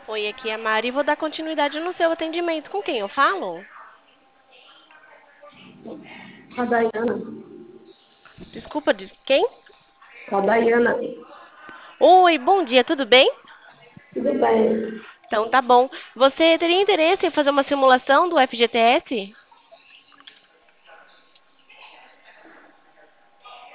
Oi, aqui é a Mari. Vou dar continuidade no seu atendimento. Com quem eu falo? Com a Dayana. Desculpa, de quem? Com a Dayana. Oi, bom dia, tudo bem? Tudo bem. Então tá bom. Você teria interesse em fazer uma simulação do FGTS?